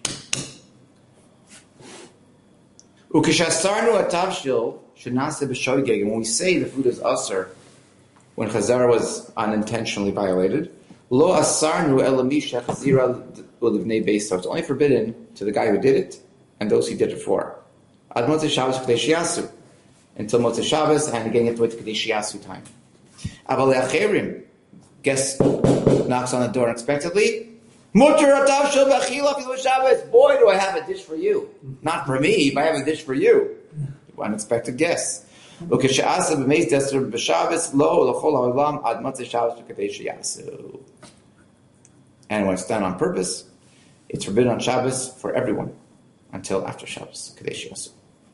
Ukishasarnu atavshil shenase b'shoigeg. And when we say the food is usher, when chazara was unintentionally violated, lo asarnu elamisha chazira ulivnei beis. It's only forbidden to the guy who did it and those who did it for. Ad Motzei Shabbos Kadesh Yasu. Until Motzei Shabbos, and again you have to wait to Kadesh Yasu time. Aval le'acherim. Guest knocks on the door unexpectedly. Mutter atav shel b'achila fil Shabbos. Boy, do I have a dish for you. Not for me, but I have a dish for you. Unexpected guest. וכשעשה במייס דסר בשבס, לא לכל העולם עד מוצאי שבס וכדי שיעשו. And when it's done on purpose, it's forbidden on Shabbos for everyone until after Shabbos. Kadei shi'asu.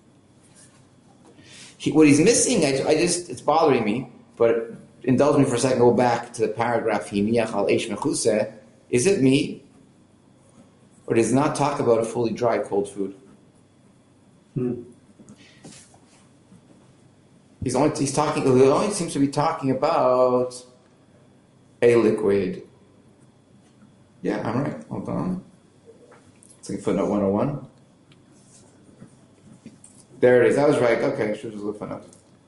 He, what he's missing, I, I just, it's bothering me, but indulge me for a second, go back to the paragraph, Himiach al eish mechuseh. Is it me? Or does it not talk about a fully dry, cold food? Hmm. He's only, he's talking, he only seems to be talking about a liquid. Yeah, I'm right. Hold on. It's like footnote one oh one. There it is. I was right. Okay, should just look footnote.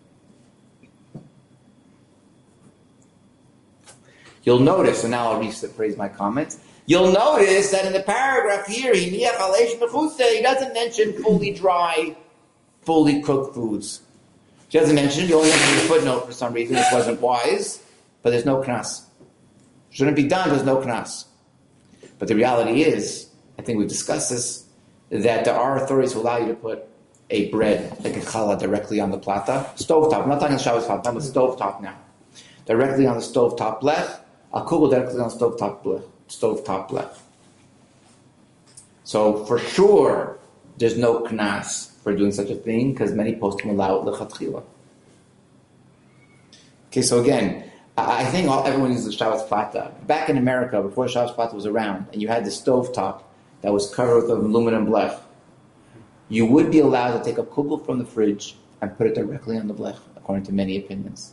You'll notice, and now I'll rephrase my comments. You'll notice that in the paragraph here, he doesn't mention fully dry, fully cooked foods. He doesn't mention it. He only mentions a footnote for some reason, which wasn't wise, but there's no knas. Shouldn't be done, there's no knas. But the reality is, I think we've discussed this, that there are authorities who allow you to put a bread, like a challah, directly on the plata. Stovetop. I'm not talking Shabbos plata, I'm a stovetop now. Directly on the stovetop blech. A kugel directly on the stovetop blech. Stovetop blech. So for sure, there's no knas for doing such a thing, because many poskim allow it lechatchila. Okay, so again, I think all, everyone uses Shabbos plata. Back in America, before Shabbos plata was around, and you had the stovetop that was covered with aluminum blech, you would be allowed to take a kugel from the fridge and put it directly on the blech, according to many opinions.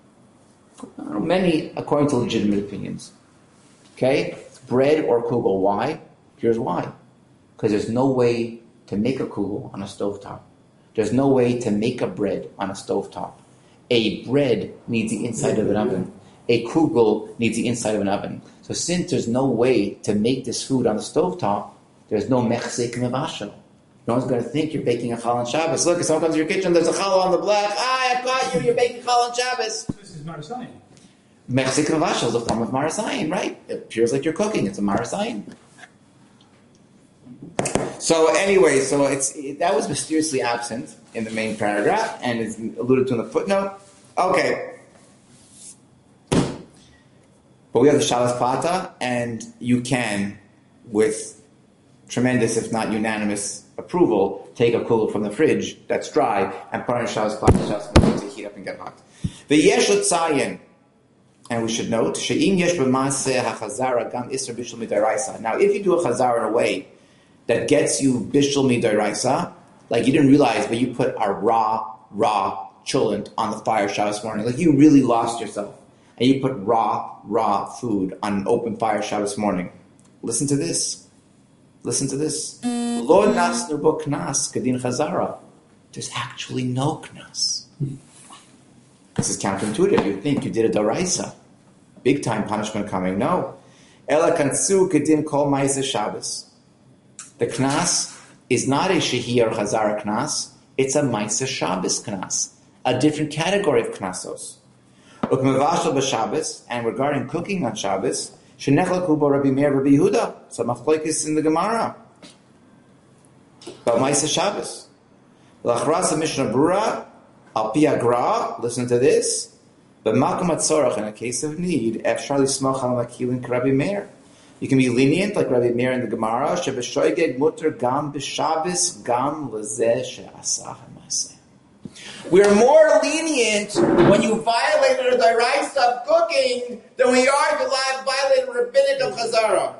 Many, according to legitimate opinions. Okay? Bread or kugel. Why? Here's why. Because there's no way to make a kugel on a stovetop. There's no way to make a bread on a stovetop. A bread needs the inside of an oven. A kugel needs the inside of an oven. So since there's no way to make this food on the stovetop, there's no mechzik mevashel. No one's going to think you're baking a challah on Shabbos. Look, if someone comes to your kitchen, there's a challah on the blech. Ah, I've got you, you're baking challah on Shabbos. This is Marasayim. Mechzik mevashel is a form of marasayim, right? It appears like you're cooking. It's a marasayim. So anyway, so it's it, that was mysteriously absent in the main paragraph, and it's alluded to in the footnote. Okay. But we have the Shabbos plata, and you can, with tremendous, if not unanimous approval, take a kugel from the fridge that's dry and put on a Shabbos plata. Shabbos plata to heat up and get hot. The yesh l'tzayin, and we should note, she'im yesh b'maaseh hachazara gam isra bishul midaraisa. Now, if you do a chazara in a way that gets you bishul midaraisa, like you didn't realize, but you put a raw, raw cholent on the fire Shabbos morning, like you really lost yourself, and you put raw, raw food on an open fire Shabbos morning. Listen to this. Listen to this. Lo nasnu bo knas kadin chazara. There's actually no knas. This is counterintuitive. You think you did a daraisa. Big time punishment coming. No. Ela kansu kadin kol ma'aseh Shabbos. The knas is not a shehi or chazara knas. It's a ma'aseh Shabbos knas. A different category of knasos. Ukmevashel b'Shabbos, and regarding cooking on Shabbos, shenechel kubo Rabbi Meir Rabbi Yehuda. So machlokes in the Gemara about ma'aseh Shabbos. Lachras Mishnah Brura al pi Agra. Listen to this. B'makom hatzorach, in a case of need, efshar lismoch al makilin Rabbi Meir. You can be lenient like Rabbi Meir in the Gemara. Shebeshoigeg muter gam b'Shabbos gam lezeh she'asah ha'maseh. We are more lenient when you violated the rights of cooking than we are to violate rabbinic of chazara.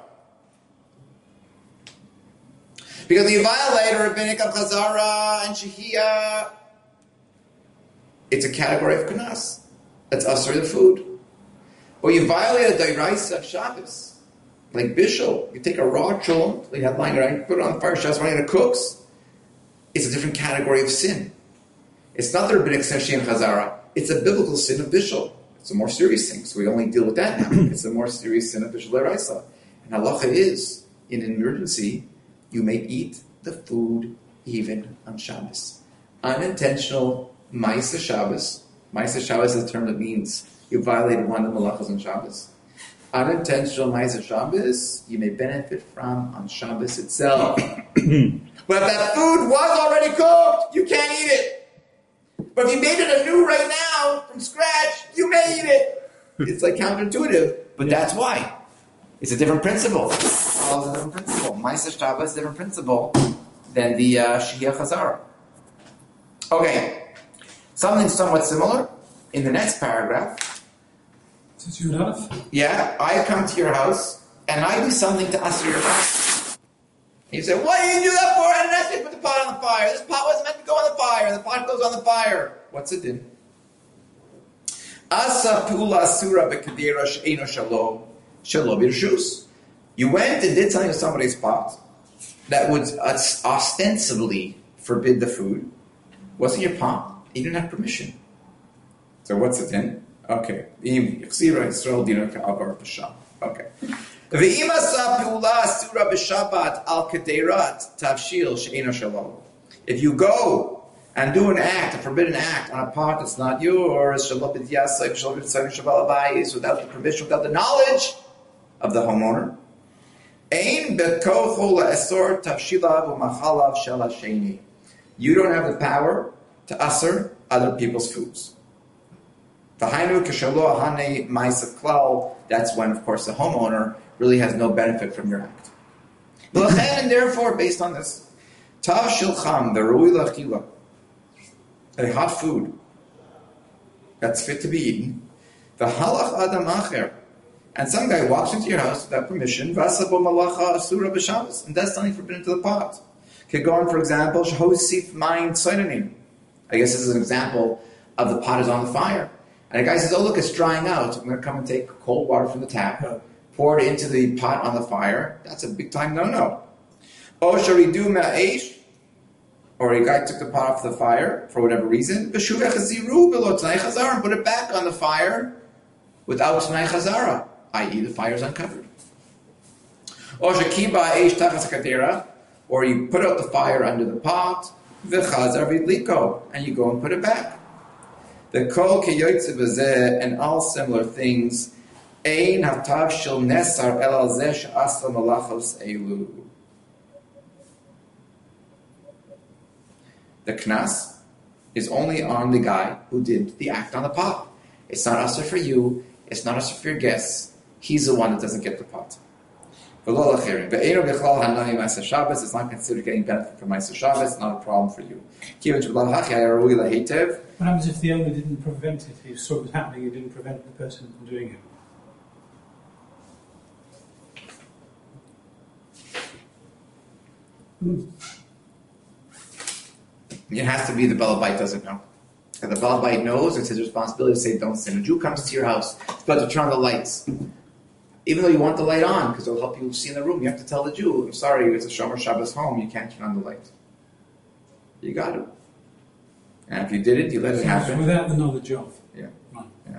Because when you violate a rabbinic of chazara and shehiyah, it's a category of knas. That's usher the food. Or you violate the rights of Shabbos, like bishul. You take a raw cholent, like you have lying around, put it on the fire Shabbos morning and it cooks. It's a different category of sin. It's not the rabbinic sin and chazara. It's a biblical sin of bishul. It's a more serious thing, so we only deal with that now. It's a more serious sin of bishul l'oraisa. And halacha is, in an emergency, you may eat the food even on Shabbos. Unintentional ma'aseh Shabbos. Ma'aseh Shabbos is a term that means you violated one of the malachas on Shabbos. Unintentional ma'aseh Shabbos, you may benefit from on Shabbos itself. But if that food was already cooked, you can't eat it. But if you made it anew right now, from scratch, you made it. It's like counterintuitive, but that's why. It's a different principle. Follows a different principle. Ma'aser Shabbos is a different principle than the uh, Shehiyah Chazara. Okay, something somewhat similar in the next paragraph. Is you enough? Yeah, I come to your house and I do something to usher your house. You say, what did you do that for? I didn't ask you to put the pot on the fire. This pot wasn't meant to go on the fire. The pot goes on the fire. What's it din? Asa pula asura b'kedera she'eno shalom shalom b'rshus. You went and did something to somebody's pot that would ostensibly forbid the food. Wasn't your pot? You didn't have permission. So what's it din? Okay. Okay. If you go and do an act, a forbidden act, on a pot that's not yours, without the permission, without the knowledge of the homeowner, you don't have the power to usher other people's foods. That's when, of course, the homeowner really has no benefit from your act. And therefore, based on this, tav shilcham, the ru'i lachila, a hot food that's fit to be eaten, the halach adam acher, and some guy walks into your house without permission, vasabo malacha asura b'shabbos, and that's something forbidden to the pot. Could go on, for example, shehosif mayin tzoinanim. I guess this is an example of the pot is on the fire. And the guy says, oh, look, it's drying out. I'm going to come and take cold water from the tap, pour it into the pot on the fire. That's a big time no-no. Oh, sharidu ma'esh, or a guy took the pot off the fire for whatever reason, and put it back on the fire without t'nai chazara, that is the fire is uncovered. Oh, shakiba eish tachas kadera, or you put out the fire under the pot, v'chazar v'idliko, and you go and put it back. The kol kiyotze b'zeh and all similar things, ein hatav shel nesar el al zeh she'asa malachos elu. The knas is only on the guy who did the act on the pot. It's not usher for you. It's not usher for your guests. He's the one that doesn't get the pot. It's not considered getting benefit from Ma'aser Shabbos. It's not a problem for you. What happens if the owner didn't prevent it? He saw it was happening and didn't prevent the person from doing it? Hmm. It has to be the Balabite doesn't know. If the Balabite knows, it's his responsibility to say, don't sin. A Jew comes to your house, he's about to turn on the lights. Even though you want the light on, because it'll help you see in the room, you have to tell the Jew, I'm sorry, it's a Shomer Shabbos home, you can't turn on the light. You got to. And if you did it, you let it happen. Without the knowledge of. Yeah. Right. Yeah.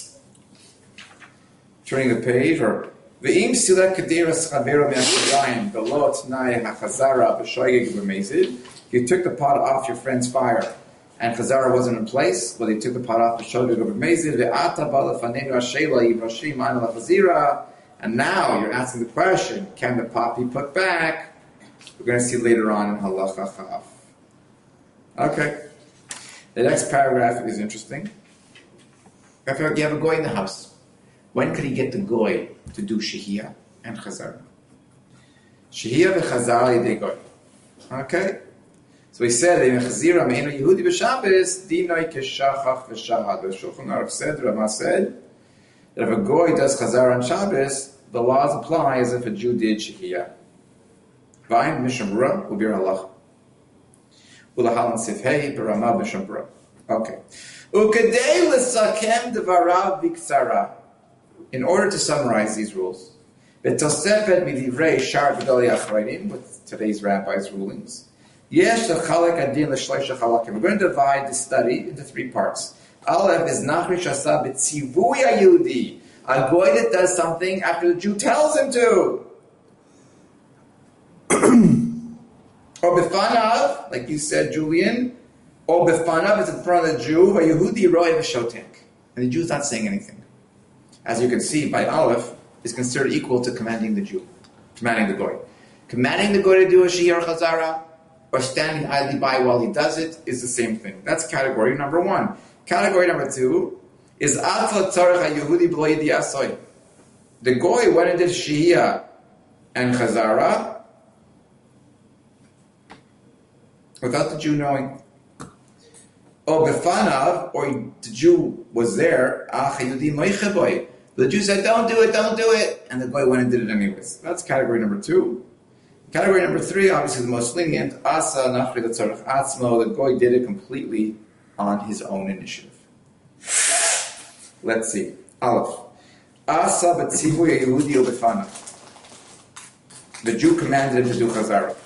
Turning the page, or Ve'im sila kadiras chavera me'achayim below t'nai hachazara b'shoigeg b'mezid. You took the pot off your friend's fire, and chazara wasn't in place, but he took the pot off b'shoigeg b'mezid. Ve'ata ba'lefanenu ha'sheila yivrashim ma'an l'chazira. And now you're asking the question: can the pot be put back? We're going to see later on in halacha chaf. Okay. The next paragraph is interesting. You have a goy in the house. When could he get the goy to do shehiyah and chazara? Shehiyah v'chazara yedei goy. Okay? So he said, "In chazira me'enu Yehudi b'Shabbos dinoi keshachach v'shahad." The Shulchan Aruch said, Rama said, that if a goy does chazara on Shabbos, the laws apply as if a Jew did shehiyah. V'ayin mishamura u'bir halacha. Ulahalan sifhei b'rama b'shamura. Okay. Ukadei l'sakem devarav b'ksara. In order to summarize these rules, v'tosefet midivrei shar gedolei achronim, with today's rabbis' rulings, yesh l'chalek adin l'shloisha chalakim. We're going to divide the study into three parts. Aleph is nachri shasa b'tzivui hayudi, a goy that does something after the Jew tells him to. Or b'fanav, like you said, Julian, or b'fanav is in front of the Jew, v'yehudi roi v'shotek, and the Jew's not saying anything. As you can see, by Aleph is considered equal to commanding the Jew, commanding the goy. Commanding the goy to do a shehiyah or chazara, or standing idly by while he does it is the same thing. That's category number one. Category number two is Atla Tzarech HaYehudi B'lo Yedi'asoi. The Goy went and did Shehiyah and Chazara without the Jew knowing. Oh, Befanav, or the Jew was there, Ah HaYehudi Moiche Boy. The Jew said, don't do it, don't do it. And the Goy went and did it anyways. That's category number two. Category number three, obviously the most lenient, Asa Nachri L'Tzarech Atzmo. The Goy did it completely on his own initiative. Let's see. Aleph. Asa B'tzivu Yehudi Ubefana. The Jew commanded him to do Chazara.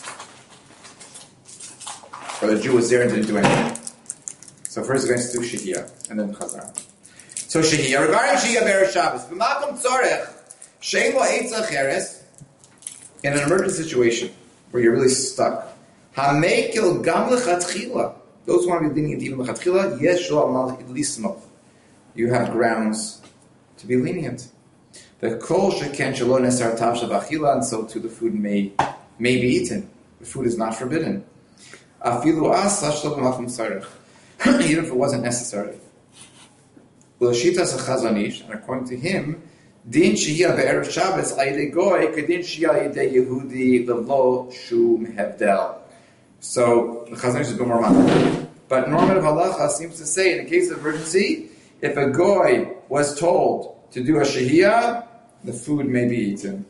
Or the Jew was there and didn't do anything. So first he's going to do Shehiyah, and then Chazara. So Shehiyah, regarding Shehiyah Be'er Shabbos, B'makom Tzorech, Shein Lo Eitz Acheres, in an emergency situation where you're really stuck. Hamekil Gam L'Chatchila. Those who want to be lenient even L'Chatchila, Yesh Lo Amal Idlismo. You have grounds to be lenient. The Kol Sheken Shelo Nesar Tav Shavachila, and so too the food may may be eaten. The food is not forbidden. Afilu Asa Shlo B'makom Tzorech. Even if it wasn't necessary. L'shitas HaChazon Ish, and according to him, Din Shehiyah Be'erev Shabbos Ayidei Goy Kedin Shehiyah Ayidei Yehudi L'lo Shum Hevdel. So the Chazon Ish is a bit more matter. But normative halacha seems to say, in a case of emergency, if a Goy was told to do a Shehiyah, the food may be eaten.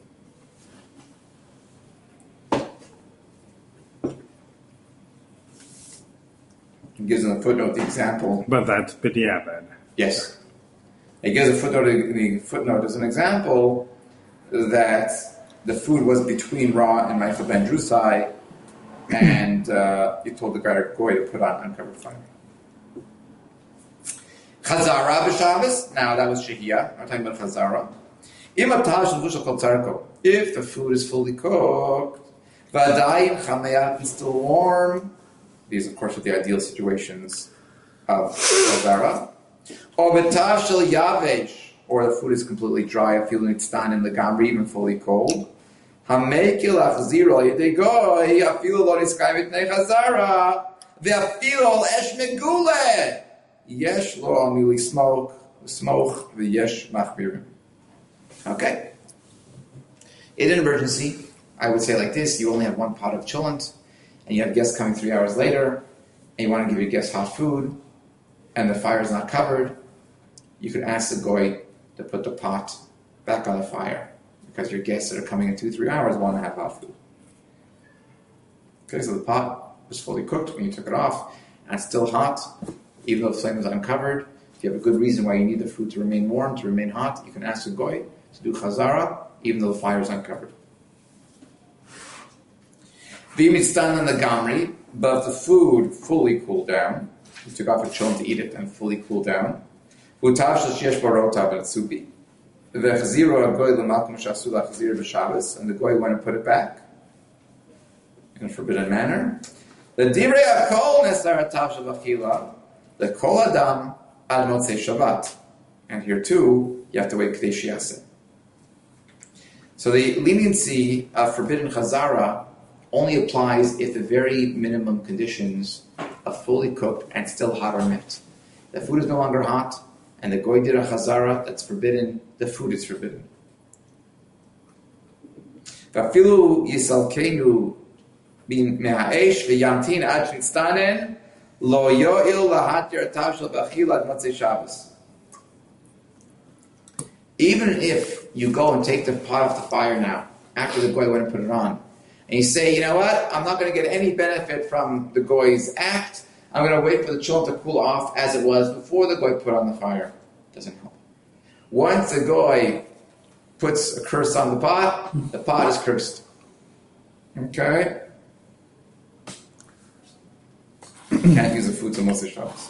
He gives in the footnote the example. But that's b'diavad. Yes. He gives a footnote, the footnote as an example that the food was between Ra and Michael ben Drusai, and uh, he told the guy Goy to put on uncovered fire. Chazara b'Shabbos. Now that was Shehiyah. I'm talking about Chazara. If the food is fully cooked, v'adayin chameat and still warm. These, of course, are the ideal situations of Chazara. Or b'tashel yavesh, or the food is completely dry, feeling it's done in the gamri, even fully cold. Hamekil achziro yedei goy, afilu lo niskay mitnei Chazara, ve'afilu esh megule. Yesh lo amili smoke, smoke v'yesh machbirim. Okay. In an emergency, I would say like this: you only have one pot of cholent, and you have guests coming three hours later, and you want to give your guests hot food, and the fire is not covered. You could ask the goy to put the pot back on the fire, because your guests that are coming in two, three hours want to have hot food. Okay, so the pot was fully cooked when you took it off, and it's still hot, even though the flame is uncovered. If you have a good reason why you need the food to remain warm, to remain hot, you can ask the goy to do chazara, even though the fire is uncovered. V'imitzdan on the gamri, but if the food fully cooled down, you took off a chon to eat it and fully cooled down. V'utav shel sheyesh barotav v'tzubi. V'chaziro agoy l'malkum shasu l'chazir b'Shabbos, and the goy went and put it back in a forbidden manner. The divrei hakol nesar atav shel v'achila, the kol adam ad motzei Shabbat, and here too you have to wait k'dei sheyaseh. So the leniency of forbidden chazara only applies if the very minimum conditions of fully cooked and still hot are met. The food is no longer hot, and the goy did a chazara that's forbidden, the food is forbidden. V'afilu yisalkenu bin me'ha'esh v'yantin ad shnitztanen lo yo'il lahatir atav shel b'achila ad motzei Shabbos. Even if you go and take the pot off the fire now, after the goy went and put it on, and you say, you know what, I'm not going to get any benefit from the goy's act, I'm going to wait for the chol to cool off as it was before the goy put on the fire. Doesn't help. Once the goy puts a curse on the pot, the pot is cursed. Okay? You can't use the food till Motzei Shabbos.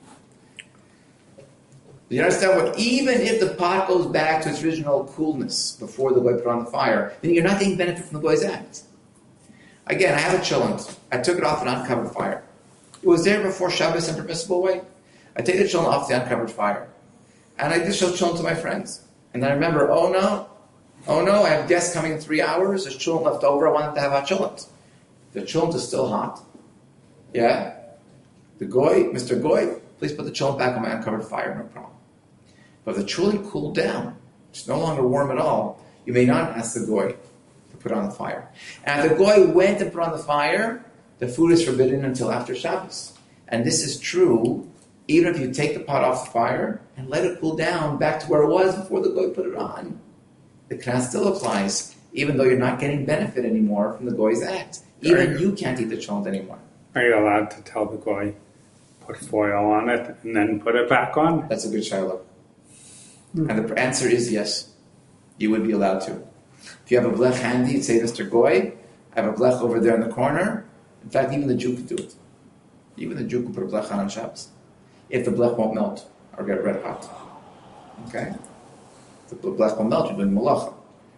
Do you understand what? Even if the pot goes back to its original coolness before the goy put on the fire, then you're not getting benefit from the goy's act. Again, I have a cholent. I took it off an uncovered fire. It was there before Shabbos in a permissible way. I take the cholent off the uncovered fire. And I just show cholent to my friends. And then I remember, oh no, oh no, I have guests coming in three hours. There's cholent left over. I want them to have hot cholent. The cholent is still hot. Yeah? The goy, Mister Goy, please put the cholent back on my uncovered fire, no problem. But if the cholent cooled down, it's no longer warm at all, you may not ask the goy to put it on the fire. And if the goy went to put on the fire, the food is forbidden until after Shabbos. And this is true even if you take the pot off the fire and let it cool down back to where it was before the goy put it on. The knas still applies, even though you're not getting benefit anymore from the goy's act. Even you can't eat the cholent anymore. Are you allowed to tell the goy, put foil on it and then put it back on? That's a good shiloh. Mm. And the answer is yes. You would be allowed to. If you have a blech handy, you'd say, Mister Goy, I have a blech over there in the corner. In fact, even the Jew could do it. Even the Jew could put a blech on on Shabbos. If the blech won't melt or get red hot. Okay? If the blech won't melt, you're doing malacha.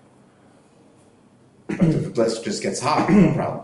But if the blech just gets hot, no problem.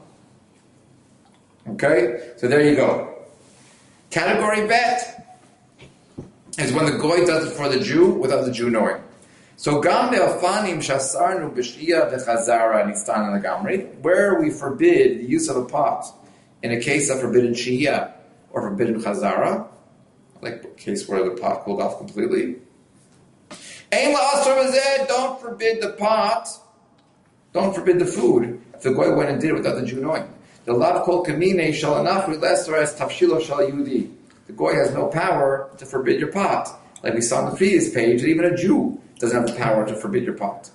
Okay? So there you go. Category bet is when the goy does it for the Jew without the Jew knowing. So gam be'ofanim shasarnu b'shia v'chazara nistan legamri, where we forbid the use of a pot in a case of forbidden shia or forbidden chazara, like a case where the pot cooled off completely. Ein la'asar b'zeh, don't forbid the pot, don't forbid the food if the goy went and did it without the Jew knowing. The lav kol kamine shal anachri lesser as tafshilo shal yudi. The goy has no power to forbid your pot, like we saw on the previous page, that even a Jew doesn't have the power to forbid your pot.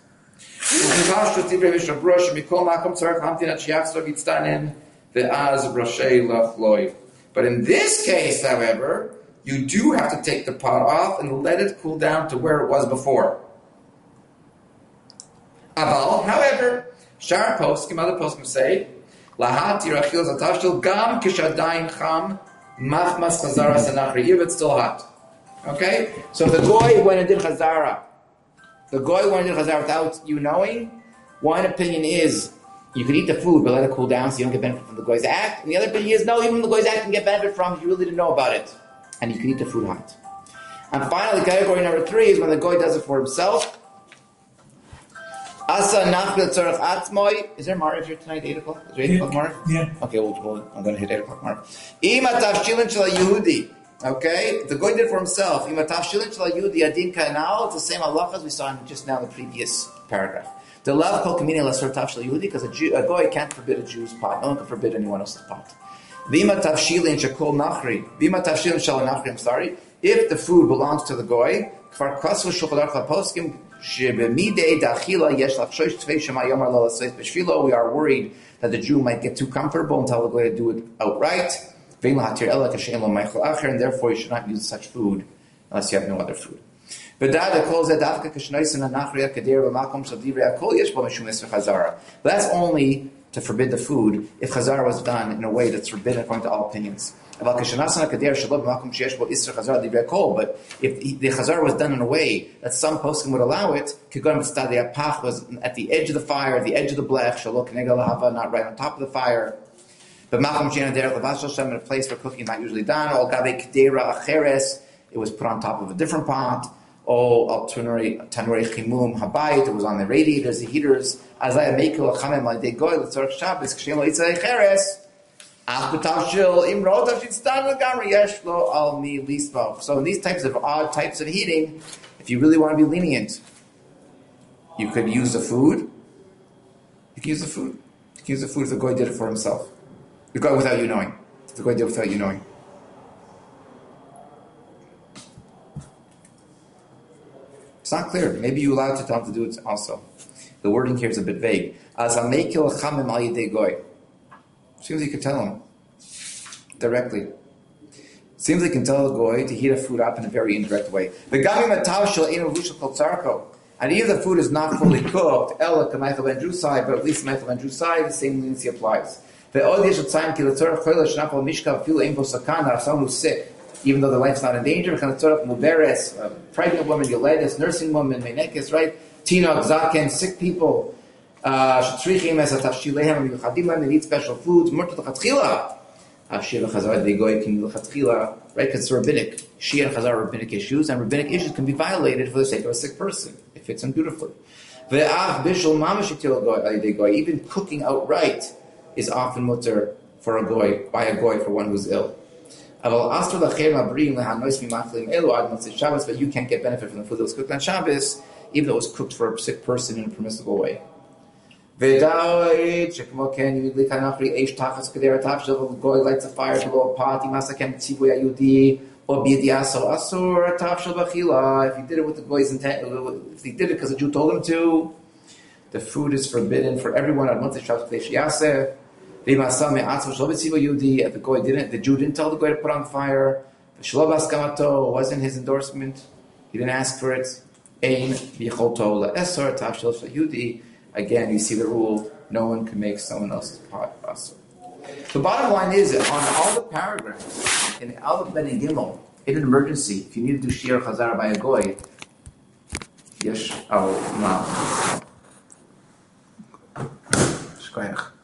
But in this case, however, you do have to take the pot off and let it cool down to where it was before. Aval, however, Shar poskim, other poskim say, Lahat tirachil zatashil gam kishadayin cham machmas chazara sanachri, if it's still hot. Okay? So if the goy went and did chazara, the goy went and did chazara without you knowing, one opinion is you can eat the food but let it cool down so you don't get benefit from the goy's act. And the other opinion is no, even the goy's act can get benefit from if you really didn't know about it. And you can eat the food hot. And finally, category number three is when the goy does it for himself. Asa nachbel tzorach atzmoi. Is there Marv here tonight, eight o'clock? Is there eight o'clock Marv? Yeah. Okay, we'll, we'll, I'm going to hit eight o'clock Marv. Ima tavshilin shel Yehudi. Okay? The goy did it for himself. Ima tavshilin shel Yehudi adin kanal. It's the same halacha as we saw in just now in the previous paragraph. The lav kol kamini lesor tav shel Yehudi, because a, Jew, a goy can't forbid a Jew's pot. No one can forbid anyone else's pot. Vima tavshilin shekol nachri. Vima tavshilin shel nachri, I'm sorry. If the food belongs to the goy, kfar kasu shulchan aruch poskim. We are worried that the Jew might get too comfortable and tell the goy to do it outright, and therefore you should not use such food unless you have no other food. But that's only to forbid the food if chazara was done in a way that's forbidden according to all opinions. But if the chazar was done in a way that some poskim would allow it, was at the edge of the fire, the edge of the blech, not right on top of the fire. But in a place where cooking is not usually done, it was put on top of a different pot. Oh, al tanurei chimum habayit. It was on the radiators, the heaters. As I make a chamem like they go, let's start Shabbos. Kshem lo yitzay cheres. Ach b'tavshil imro tavshil stan l'gamri yesh lo al mi lispo. So in these types of odd types of heating, if you really want to be lenient, you could use the food. You can use the food. You can use the food if the goy did it for himself. The goy without you knowing. If the goy did it without you knowing. It's not clear. Maybe you allowed to tell him to do it also. The wording here is a bit vague. As amekil chamim al yidei goy. Seems you could tell him directly. Seems you can tell the goy to heat a food up in a very indirect way. The gamim atavshel eno vushel kol tzarko. And even if the food is not fully cooked, ela k'meichel ben drusai, but at least meichel ben drusai, the same leniency applies. The od yesh atzayim ki letzorach choyle shnapol mishkav afilu ein bo sakana, someone who's sick, even though the life's not in danger, a pregnant woman, yoledes, nursing woman, menekes, right? Tinok, zaken, sick people, shetrichim es atavshilehem, miluchadim, they need special foods. Murtat l'chatchila, avshir l'chazar degoy kim l'chatchila, right? Because it's rabbinic. Shia and chazar are rabbinic issues, and rabbinic issues can be violated for the sake of a sick person. It fits in beautifully. Ve'ach bishul mamash yitil degoy, even cooking outright is often mutter for a goy, by a goy for one who's ill. But you can't get benefit from the food that was cooked on Shabbos, even though it was cooked for a sick person in a permissible way. Goy lights a fire below a pot, if he did it with the goy's intent, if he did it because the Jew told him to, the food is forbidden for everyone at Motzei Shabbos. If the goy didn't, the Jew didn't tell the goy to put on fire. It wasn't his endorsement. He didn't ask for it. Again, you see the rule: no one can make someone else's pot asur. The bottom line is, on all the paragraphs in Aleph Bet Gimel, in an emergency, if you need to do Shir Chazar by a goy, yes, oh, no.